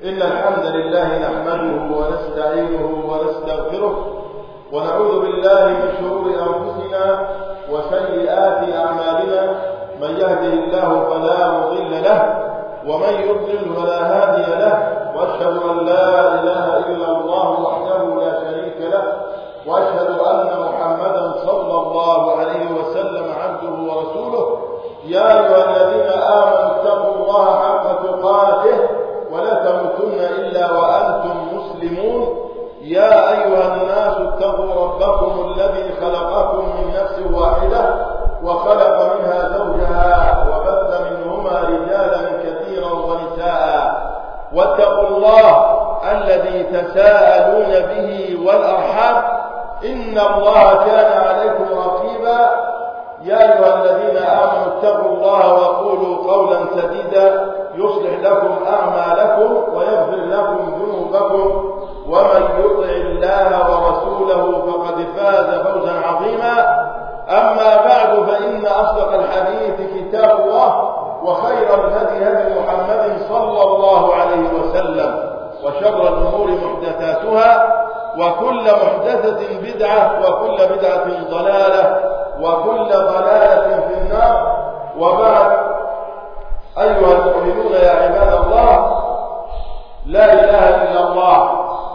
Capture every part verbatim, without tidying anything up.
إن الحمد لله نحمده ونستعينه ونستغفره ونعوذ بالله من شرور أنفسنا وسيئات أعمالنا. من يهده الله فلا مضل له ومن يضلل فلا هادي له، وأشهد أن لا إله إلا الله وحده لا شريك له، وأشهد أن محمدا صلى الله عليه وسلم عبده ورسوله. يا أيها الذين آمنوا اتقوا الله حق تقاته ولا تموتن إلا وأنتم مسلمون. يا أيها الناس اتقوا ربكم الذي خلقكم من نفس واحدة وخلق منها زوجها وبث منهما رجالا كثيرا ونساء، واتقوا الله الذي تساءلون به والأرحام إن الله كان عليكم رقيبا. يا أيها الذين آمنوا اتقوا الله وقولوا قولا سديدا يصلح لكم أعمالكم ويغفر لكم ذنوبكم، ومن يطع الله ورسوله فقد فاز فوزا عظيما. أما بعد، فإن أصدق الحديث كتاب الله، وخير الهدي هدي محمد صلى الله عليه وسلم، وشر الأمور محدثاتها، وكل محدثة بدعة، وكل بدعة ضلالة، وكل ضلالة في النار. وبعد، أيها المؤمنون يا عباد الله، لا إله إلا الله،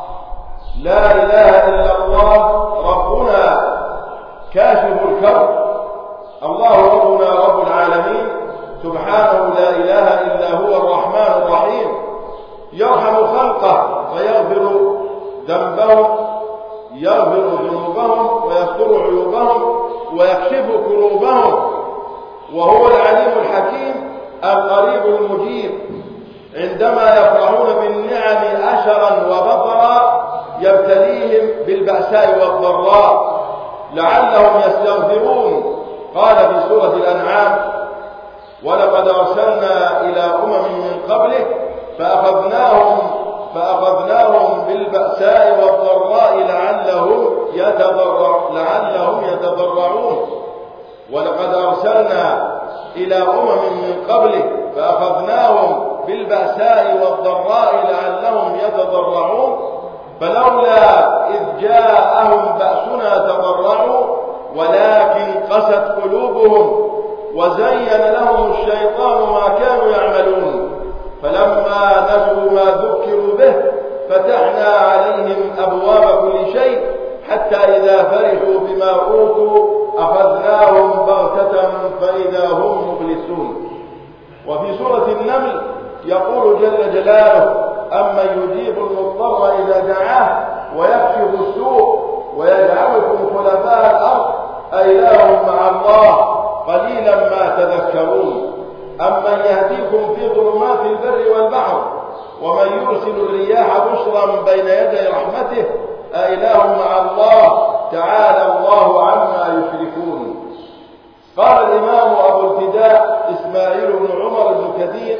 لا إله إلا الله ربنا كاشف الكرب، الله ربنا رب العالمين سبحانه لا إله إلا هو الرحمن الرحيم، يرحم خلقه فيغفر ذنبهم، يغفر ذنوبهم ويستر عيوبهم ويكشف كروبهم، وهو العليم الحكيم القريب المجيب. عندما يفرحون بالنعم أشرا وبطرا يبتليهم بالبأساء والضراء لعلهم يستغفرون. قال في سورة الأنعام: ولقد أرسلنا إلى أمم من قبلك فأخذناهم فأخذناهم بالبأساء والضراء لعلهم يتضرع لعلهم يتضرعون. ولقد أرسلنا إلى أمم من قبلك فأخذناهم بالبأساء والضراء لعلهم يتضرعون، فلولا إذ جاءهم بأسنا تضرعوا ولكن قست قلوبهم وزين لهم الشيطان ما كانوا يعملون. فلما نسوا ما ذكروا به فتحنا عليهم أبواب كل شيء حتى إذا فرحوا بما أوتوا أخذناهم بغتة فإذا هم مبلسون. وفي سورة النمل يقول جل جلاله: أمن يجيب المضطر إذا دعاه ويكشف السوء ويجعلكم خلفاء الأرض أإله مع الله قليلا ما تذكرون. أمن يهديكم في ظلمات البر والبحر ومن يرسل الرياح بشرا بين يدي رحمته أإله مع الله تعالى الله عما يشركون. قال الإمام أبو الفداء إسماعيل بن عمر بن كثير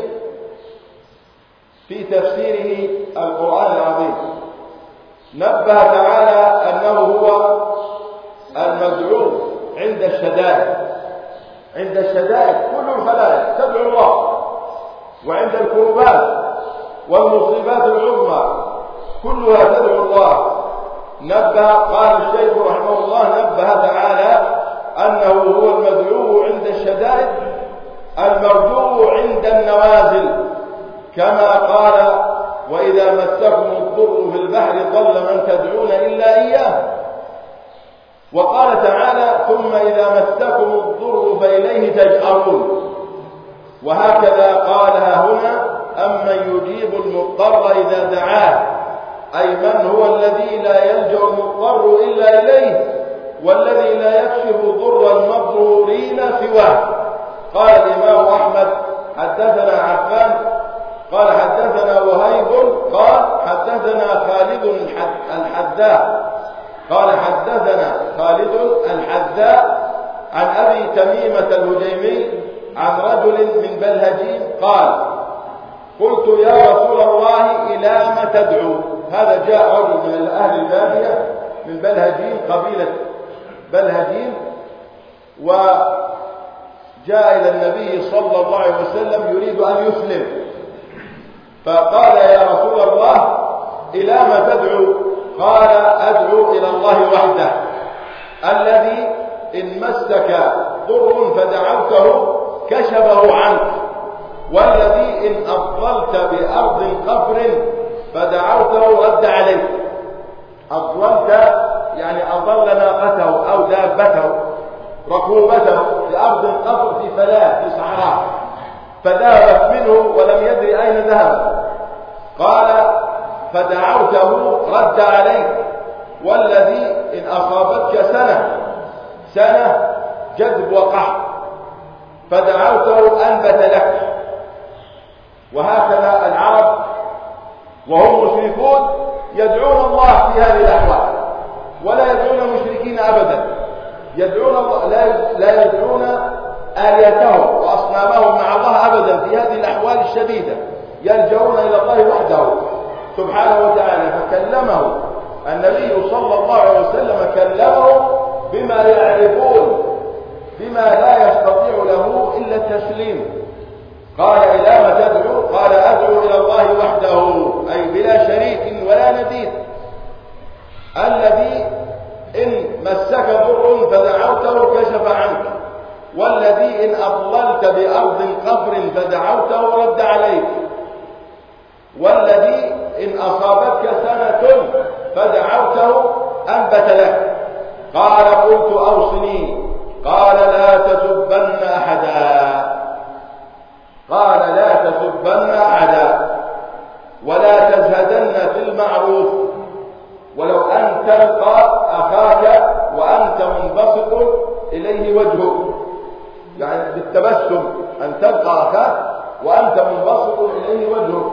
في تفسيره القرآن العظيم: نبه تعالى أنه هو المدعو عند الشدائد. عند الشدائد كل الخلائق تدعو الله، وعند الكربات والمصيبات العظمى كلها تدعو الله. نبه قال الشيخ رحمه الله نبه تعالى أنه هو المدعو عند الشدائد المرجو عند النوازل، كما قال: وإذا مسكم الضر في البحر ضل من تدعون إلا إياه. وقال تعالى: ثم إذا مسكم الضر فإليه تجأرون. وهكذا قالها هنا: أمن يجيب المضطر إذا دعاه، أي من هو الذي لا يلجأ المضطر إلا إليه، والذي لا يكشف ضر المضرورين سواه. قال الإمام أحمد: حدثنا عفان قال حدثنا وهيب قال حدثنا خالد الحذاء قال حدثنا خالد الحذاء عن أبي تميمة الهجيمي عن رجل من بلهجين قال: قلت يا رسول الله إلى ما تدعو؟ هذا جاء رجل من أهل البادية من بلهجين، قبيلة بلهجين، وجاء إلى النبي صلى الله عليه وسلم يريد أن يسلم، فقال: يا رسول إلى ما تدعو؟ قال أدعو إلى الله وحده الذي إن مسك ضر فدعوته كشفه عنك، والذي إن أضللت بأرض قفر فدعوته رد عليك. أضللت يعني أضل ناقته أو دابته ركوبته بأرض قفر في فلاة في صحراء فذهبت منه ولم يدري أين ذهبت، قال فدعوته رد عليك. والذي إن أصابتك سنة سنة جذب وقحط فدعوته أنبت لك. وهكذا العرب وهم مشركون يدعون الله في هذه الأحوال، ولا يدعون المشركين أبدا، يدعون الله لا لا يدعون آلهتهم وأصنامهم مع الله أبدا في هذه الأحوال الشديدة، يلجؤون إلى الله وحده سبحانه وتعالى. فكلمه النبي صلى الله عليه وسلم كلمه بما يعرفون، بما لا يستطيع له إلا التسليم. قال إلى ما تدعو؟ قال أدعو إلى الله وحده أي بلا شريك ولا نديد، الذي إن مسك ضر فدعوته كشف عنك، والذي إن أضللت بأرض قفر فدعوته رد عليك، والذي إن أصابتك سنة فدعوته أنبت لك. قال قلت أوصني، قال لا تسبن أحدا، قال لا تسبن أحدا ولا تزهدن في المعروف، ولو أن تلقى أخاك وأنت منبسط إليه وجهك، يعني بالتبسم أن تلقى أخاك وأنت منبسط إليه وجهك.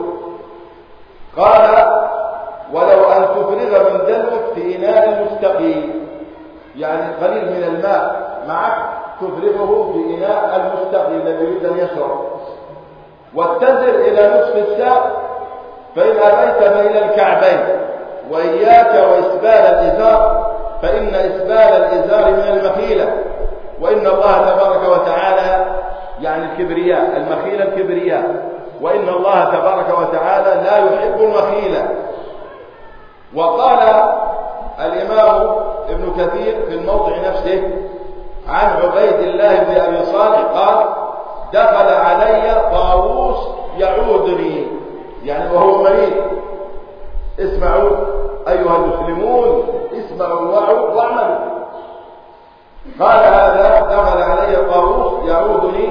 قال ولو أن تفرغ من دلوك في إناء مستقيم، يعني قليل من الماء معك تفرغه في إناء المستقيم الذي يريد أن يشرب، واتزر إلى نصف الساق، فإن أبيت فإلى الكعبين، وإياك وإسبال الإزار، فإن إسبال الإزار من المخيلة، وإن الله تبارك وتعالى يعني الكبرياء، المخيلة الكبرياء، وإن الله تبارك وتعالى لا يحب المخيلة. وقال الإمام ابن كثير في الموضع نفسه عن عبيد الله بن أبي صالح قال دخل علي طاووس يعودني، يعني وهو مريض. اسمعوا أيها المسلمون، اسمعوا وعوا واعملوا. قال هذا دخل علي طاووس يعودني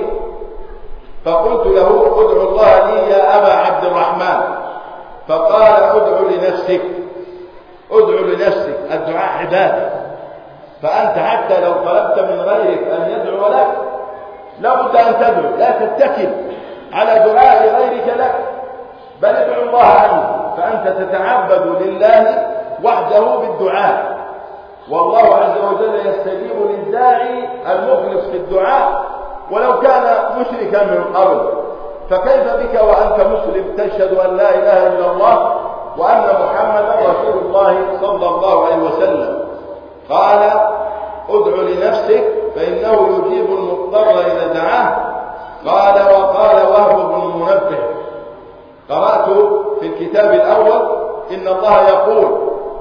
فقلت له ادعو الله لي يا أبا عبد الرحمن، فقال ادعو لنفسك، ادعو لنفسك، الدعاء عبادة، فأنت حتى لو طلبت من غيرك أن يدعو لك لابد أن تدعو، لا تتكل على دعاء غيرك لك، بل ادعو الله عنه، فأنت تتعبد لله وحده بالدعاء، والله عز وجل يستجيب للداعي المخلص في الدعاء ولو كان مشركا من قبل. فكيف بك وأنت مسلم تشهد أن لا إله إلا الله وأن محمدا رسول الله صلى الله عليه وسلم؟ قال ادع لنفسك فإنه يجيب المضطر إذا دعاه. قال وقال وهب بن منبه قرأت في الكتاب الأول إن الله يقول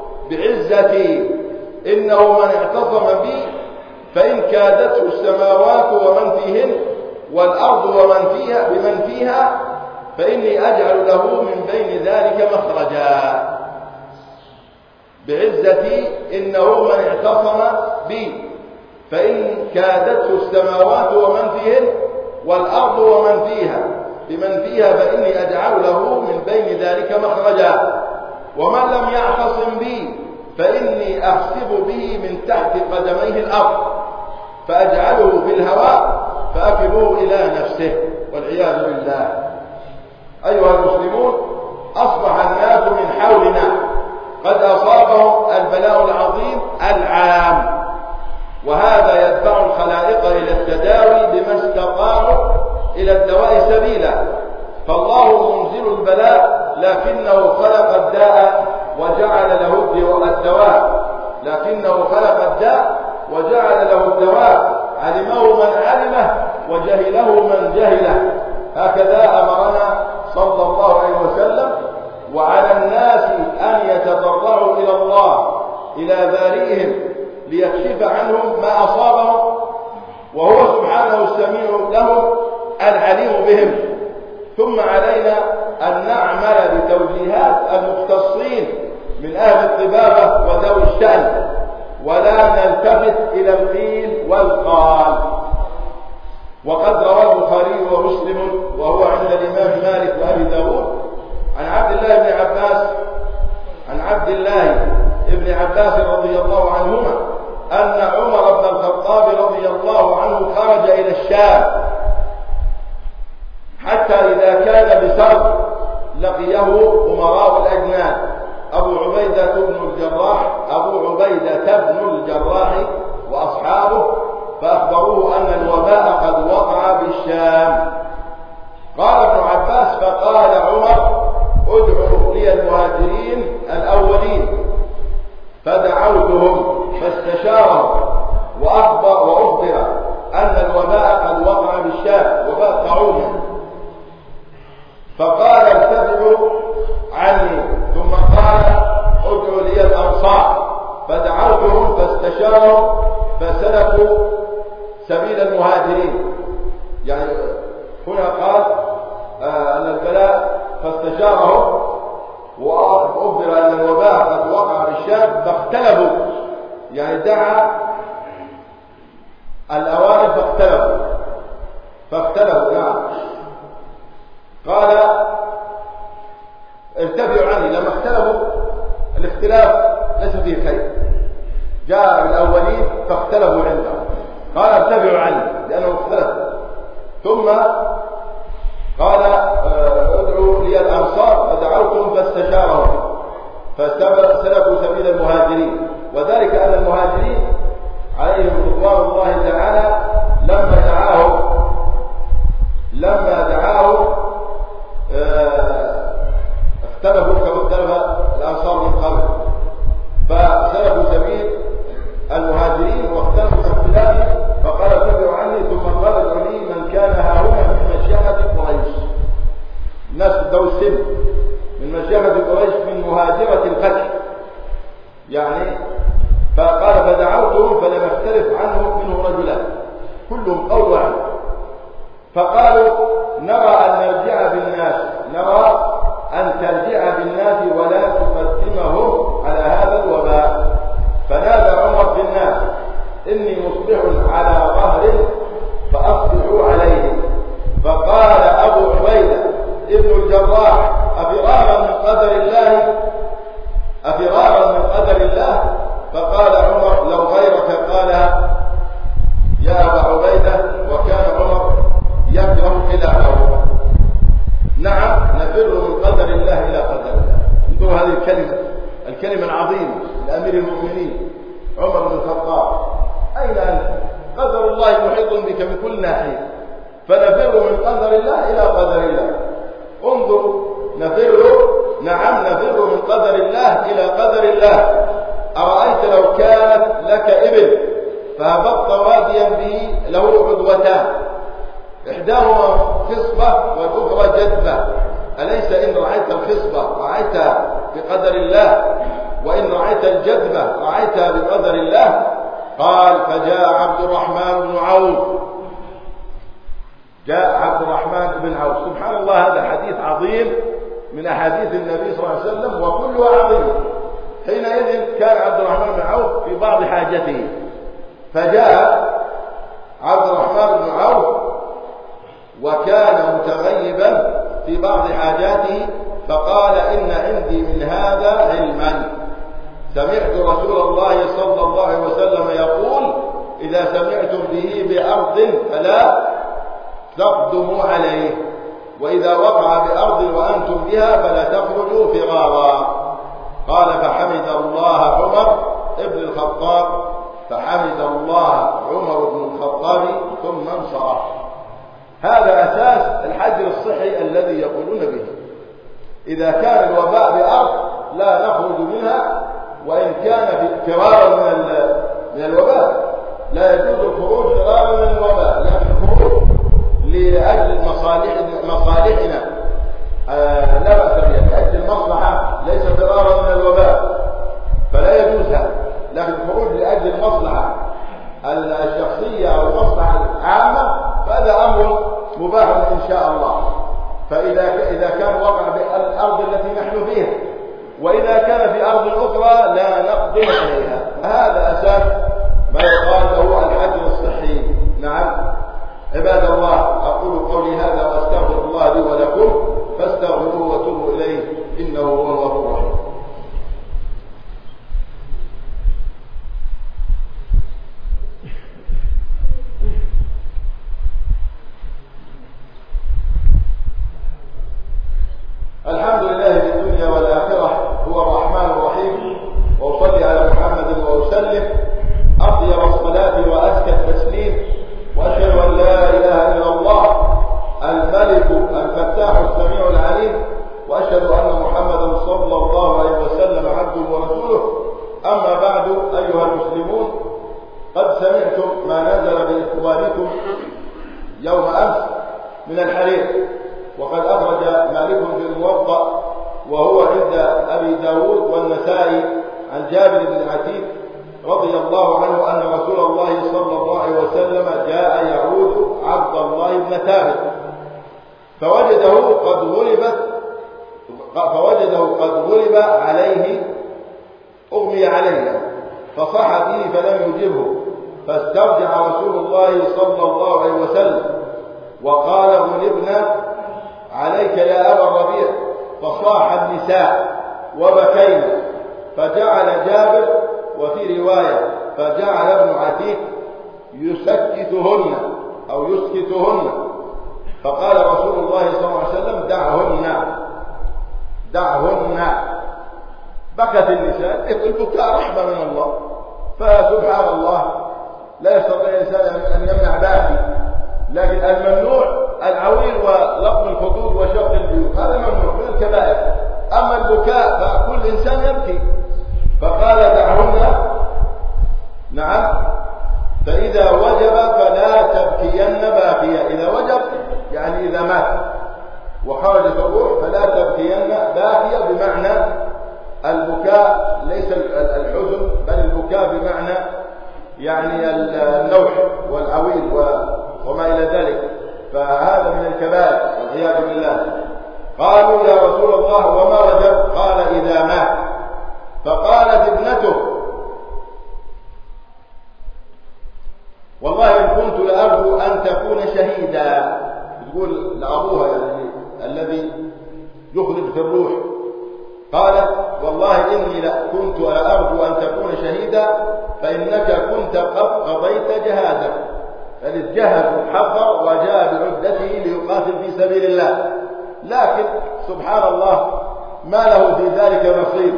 بعزتي إنه من اعتصم بي فإن كادته السماوات ومن فيهن والأرض ومن فيها بمن فيها فإني أجعل له من بين ذلك مخرجا. بعزتي إنه من اعتصم بي فإن كادته السماوات ومن فيهن والأرض ومن فيها بمن فيها فإني أجعل له من بين ذلك مخرجا. ومن لم يعتصم بي فإني أخسف به من تحت قدميه الأرض فأجعله في الهواء فأكله إلى نفسه والعياذ بالله. أيها المسلمون، أصبح الناس من حولنا قد أصابهم البلاء العظيم العام، وهذا يدفع الخلائق إلى التداوي بما استطاعوا إلى الدواء سبيلا. فالله منزل البلاء لكنه خلق الداء وجعل له الدواء، لكنه خلق الداء وجعل له الدواء، علمه من علمه وجهله من جهله. هكذا أمرنا صلى الله عليه وسلم. وعلى الناس أن إلى بارئهم ليكشف عنهم ما أصابهم، وهو سبحانه السميع لهم العليم بهم. ثم علينا أن نعمل بتوجيهات المختصين من أهل الطبابة وذوي الشأن، ولا نلتفت إلى القيل والقال. وقد روى البخاري ومسلم وهو عند الإمام مالك وأبي داود عن عبد الله بن عباس عن عبد الله بن عباس رضي الله عنهما أن عمر بن الخطاب رضي الله عنه خرج إلى الشام، حتى إذا كان بسرد لقيه أمراء الأجناد أبو عبيدة بن الجراح أبو عبيدة بن الجراح وأصحابه، فأخبروه أن الوباء قد وقع بالشام. قال ابن عباس: فقال عمر: ادعوا لي المهاجرين الأولين، فدعوتهم فاستشارهم وأخبر وأخبر أن الوباء قد وقع بالشام، وباء طاعون، فقال: ارتدعوا عني. ثم قال: ادعوا لي الأنصار، فدعوتهم فاستشارهم فسلكوا سبيل المهاجرين. يعني هنا قال آه أن البلاء فاستشارهم وأخبر أن الوباء قد وقع بالشام فاختلفوا، يعني دعا الأوائل فاختلفوا فاختلفوا نعم. قال: ارتفعوا عني. لما اختلفوا الاختلاف ليس فيه خير، جاء الأولين فاختلفوا عنده، قال: ارتفعوا عني لأنهم اختلفوا. ثم قال: ادعوا لي الأنصار، فدعوتهم فاستشارهم فسلكوا سبيل المهاجرين. وذلك أن المهاجرين عليهم رضوان الله تعالى لما دعاهم لما دعاهم اختلفوا كما اختلف الأنصار من قبل، فسلكوا سبيل المهاجرين واختلفوا اختلافه، فقال: ارتفعوا عني. ثم قال: ادعوا لي من كان هاهنا من مشيخة قريش، الناس ذوي السن من مشيخة قريش من مهاجرة الفتح يعني. فقال: فدعوتهم فلم يختلف عنهم منه رجلان كلهم قول واحد، فقالوا: نرى أن نرجع بالناس نرى أن ترجع بالناس ولا تقدمهم على هذا الوباء. فنادى عمر في الناس: إني مصبح على ظهر فأصبحوا عليه. فقال أبو عبيدة ابن الجراح: أفرارا من قدر الله أفرارا من قدر الله؟ فقال عمر: لو غيرك قالها يا أبا عبيدة. وكان عمر يكره خلافه. نعم، نفر من قدر الله إلى قدر الله. انظروا هذه الكلمة الكلمة العظيمة لأمير المؤمنين عمر بن الخطاب. أين أنت؟ قدر الله محيط بك من كل ناحية، فنفر من قدر الله إلى قدر الله. انظروا، نفر نعم نفر من قدر الله إلى قدر الله. أرأيت لو كانت لك إبل فهبطت واديا به له عدوتان، إحداهما خصبة والأخرى جدبة، أليس إن رعيت الخصبة رعيت بقدر الله، وإن رعيت الجدبة رعيت بقدر الله؟ قال: فجاء عبد الرحمن بن عوف جاء عبد الرحمن بن عوف. سبحان الله، هذا حديث عظيم من أحاديث النبي صلى الله عليه وسلم وكلها عظيمة. حينئذ كان عبد الرحمن بن عوف في بعض حاجته، فجاء عبد الرحمن بن عوف وكان متغيبا في بعض حاجاته، فقال: إن عندي من هذا علما، سمعت رسول الله صلى الله عليه وسلم يقول: إذا سمعتم به بأرض فلا تقدموا عليه، وإذا وقع بأرض وأنتم بها فلا تخرجوا فرارا. قال: فحمد الله عمر ابن الخطاب فحمد الله عمر بن الخطاب ثم انصرف. هذا أساس الحجر الصحي الذي يقولون به. إذا كان الوباء بأرض لا نخرج منها، وإن كان فرارا من من الوباء لا يجوز الخروج فرارا من الوباء، لكن الخروج لأجل مصالحنا مصالحنا آه لا بأس بها، لأجل المصلحة ليس فرارا من الوباء، فلا يجوز هذا. تقدم عليها. هذا أساس ما يقال له الحج الصحي. نعم عباد الله، أقول قولي هذا وأستغفر الله لي ولكم فاستغفروه وتوبوا إليه إنه هو الغفور الرحيم. الحمد لله في الدنيا والآخرة، هو الرحمن الرحيم، وأصلي على محمد وأسلم أطيب الصلاة وأزكى التسليم، وأشهد أن لا إله إلا الله الملك الفتاح السميع العليم، وأشهد أن محمدا صلى الله عليه وسلم عبده ورسوله. أما بعد أيها المسلمون، قد سمعتم ما نزل بإخوانكم يوم أمس من الحرير، وقد أخرج مالك في الموطأ وهو عند أبي داود والنسائي عن جابر بن عتيق رضي الله عنه أن رسول الله صلى الله عليه وسلم جاء يعود عبد الله بن ثابت فوجده قد غلبت فوجده قد غلب عليه أغمي عليه فصح به فلم يجبه، فاسترجع رسول الله صلى الله عليه وسلم وقال: غلبنا عليك يا أبا الربيع. فصاح النساء وبكينا، فجعل جابر وفي رواية فجعل ابن عتيق يسكتهن أو يسكتهن، فقال رسول الله صلى الله عليه وسلم: دعهن دعهن. بكت النساء. البكاء رحمة من الله، فسبحان الله لا يستطيع الإنسان أن يمنع باكي، لكن الممنوع العويل ولطم الخدود وشق الجيوب، هذا ممنوع من الكبائر. أما البكاء فكل إنسان يبكي، فقال: دعهن. نعم، فإذا وجب فلا تبكين باكية. إذا وجب يعني إذا مات وخرجت الروح فلا تبكين باكية، بمعنى البكاء ليس الحزن، بل البكاء بمعنى يعني النوح والعويل وما إلى ذلك، فهذا من الكبائر والعياذ بالله. قالوا: يا رسول الله وما وجب؟ قال: إذا مات. فقالت ابنته: والله إن كنت لأرجو أن تكون شهيدا. تقول لأبوها يعني الذي يخرج في الروح. قالت: والله إني كنت لأرجو أن تكون شهيدا، فإنك كنت قد قضيت جهادك. فإذ جهز حضر وجاء بعدته ليقاتل في سبيل الله، لكن سبحان الله ما له في ذلك نصيب.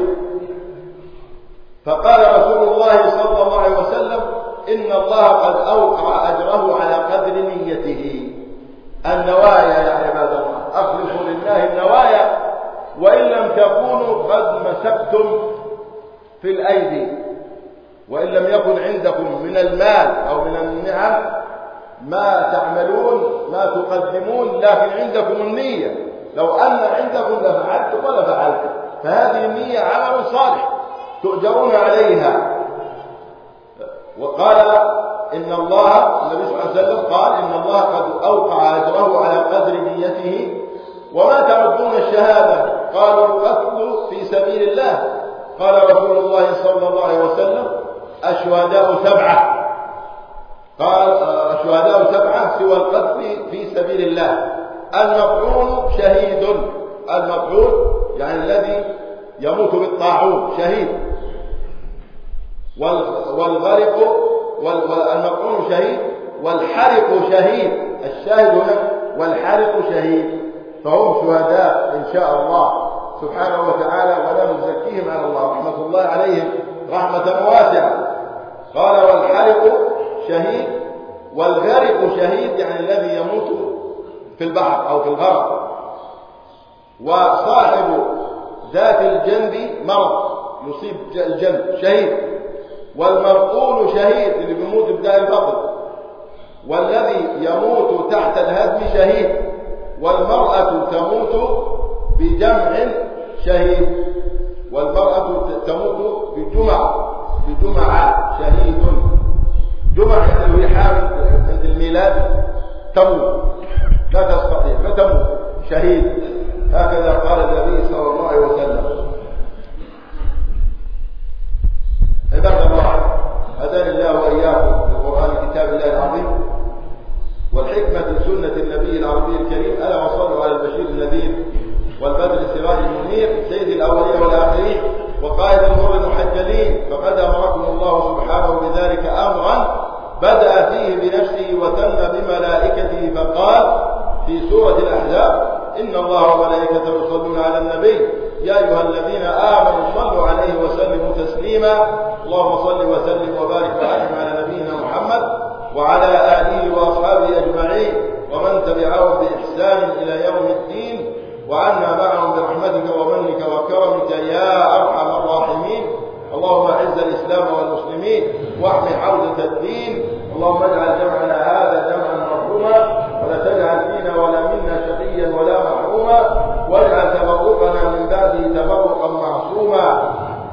فقال رسول الله صلى الله عليه وسلم: إن الله قد أوقع أجره على قدر نيته. النوايا يا عباد الله، أخلصوا لله النوايا، وإن لم تكونوا قد مسكتم في الأيدي، وإن لم يكن عندكم من المال أو من النعم ما تعملون ما تقدمون، لكن عندكم النية. لو أن عندكم لفعلتم ولا فعلتم، فهذه النية عمل صالح تؤجرون عليها. وقال إن الله، النبي صلى الله عليه وسلم قال: إن الله قد أوقع أجره على قدر نيته. وما تعدون الشهادة؟ قالوا: القتل في سبيل الله. قال رسول الله صلى الله عليه وسلم: الشهداء سبعة. قال: الشهداء سبعة سوى القتل في سبيل الله. المطعون شهيد. المطعون يعني الذي يموت بالطاعون شهيد. والغرق والمطعون شهيد، والحرق شهيد. الشاهد هنا والحرق شهيد، فهم شهداء إن شاء الله سبحانه وتعالى، ولا نزكيهم على الله، رحمة الله عليهم رحمة واسعة. قال: والحرق شهيد، والغرق شهيد يعني الذي يموت في البحر أو في الغرق. وصاحب ذات الجنب مرض يصيب الجنب شهيد، والمرقول شهيد اللي بيموت بداء الفقر، والذي يموت تحت الهدم شهيد، والمرأة تموت بجمع شهيد، والمرأة تموت بجمع بجمع شهيد. جمع يعني هي حامل عند الميلاد تموت، لا تستطيع فتموت شهيد. هكذا قال النبي صلى الله عليه وسلم. وقائد الغر المحجلين، فقد أمركم الله سبحانه بذلك أمرا بدأ فيه بنفسه وثنى بملائكته، فقال في سورة الأحزاب: إن الله وملائكته يصلون على النبي يا أيها الذين آمنوا صلوا عليه وسلموا تسليما. اللهم صل وسلم وبارك وأنعم على نبينا محمد وعلى آله وأصحابه أجمعين ومن تبعهم بإحسان إلى يوم الدين، وعنا معهم برحمتك ومنك وكرمك يا أرحم الراحمين. اللهم أعز الإسلام والمسلمين واحم حوزة الدين. اللهم اجعل جمعنا هذا جمعا مرحوما، ولا تجعل فينا ولا منا شقيا ولا محروما، واجعل تفرقنا من بعده تفرقا معصوما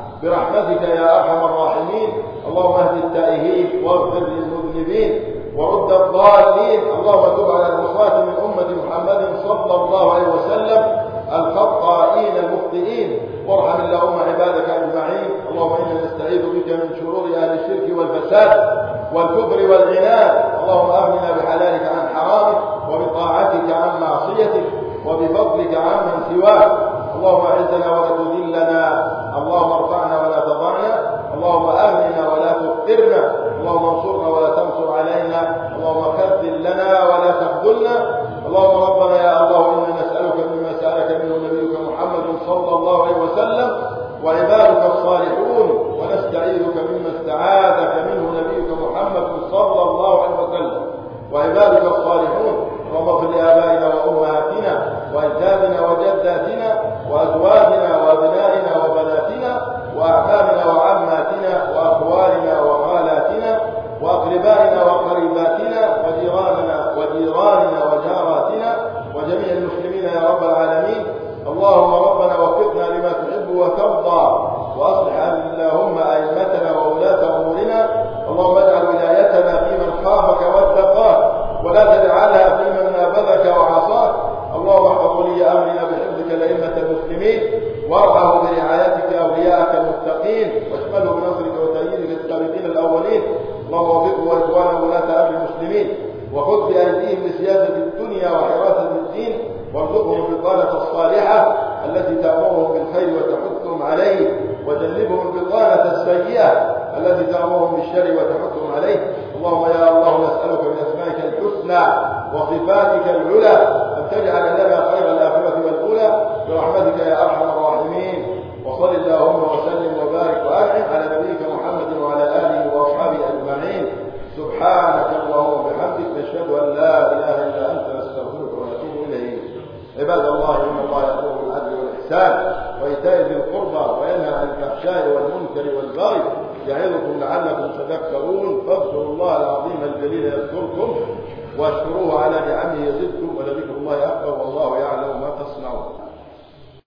برحمتك يا أرحم الراحمين. اللهم اهد التائهين واغفر للمذنبين ورد الضالين. اللهم تب على العصاة من أمة محمد صلى الله عليه وسلم الخطائين المخطئين، وارحم اللهم عبادك أجمعين. اللهم إنا نستعيذ بك من شرور أهل الشرك والفساد والكفر والعناد. اللهم أغننا بحلالك عن حرامك وبطاعتك عن معصيتك وبفضلك عمن سواك. اللهم أعزنا ولا تذلنا، اللهم ارفعنا ولا تضعنا، اللهم أغننا ولا تفقرنا، اللهم انصرنا ولا تنصر علينا، اللهم خذل لنا ولا تخذلنا. اللهم ربنا يا الله إنا نسألك مما سألك منه نبيك محمد صلى الله عليه وسلم وعبادك الصالحون، ونستعيذك مما استعاذك منه نبيك محمد صلى الله عليه وسلم وعبادك الصالحون. اللهم اغفر لآبائنا وأمهاتنا وأجدادنا وجداتنا وأزواجنا وأبنائنا وبناتنا وأعمامنا وعماتنا وأخوالنا وخالاتنا وأقربائنا وقريباتنا وجيراننا وجيراننا وجاراتنا وجميع المسلمين يا رب العالمين. اللهم ربنا وفقنا لما تحب وترضى، وأصلح اللهم أئمتنا وولاة أمورنا. اللهم اجعل ولايتنا في من خافك واتقاك، ولا تجعلها في من نابذك وعصاك. اللهم احفظ ولي أمرنا بحفظك لأئمة المسلمين، وارعه برعايتك أولياءك المتقين، واشمله بنصرك وتأييدك السابقين الأولين. اللهم وفقه وإخوانا ولاة أمر المسلمين، وخذ بأيديهم لسياسة الدنيا وحراسة الدين، وارزقهم البطانة الصالحة التي تأمرهم بالخير وتحثهم عليه، وجنبهم البطانة السيئة التي تأمرهم بالشر وتحثهم عليه. اللهم يا الله نسألك بأسمائك الحسنى وصفاتك العلى أن تجعل لنا خير الآخرة والأولى برحمتك يا أرحم الراحمين. وصل اللهم وسلم وبارك وأنعم على نبيك محمد وعلى آله وأصحابه أجمعين. سبحانك اللهم وبحمدك، نشهد أن لا إله إلا أنت، نستغفرك ونتوب إليك. عباد الله، إن الله يأمر بالعدل والإحسان وإيتاء ذي القربى وينهى عن الفحشاء والمنكر والبغي يعظكم لعلكم تذكرون. فاذكروا الله العظيم الجليل يذكركم، واشكروه على نعمه يزدكم، ولذكر الله أكبر، والله يعلم ما تصنعون.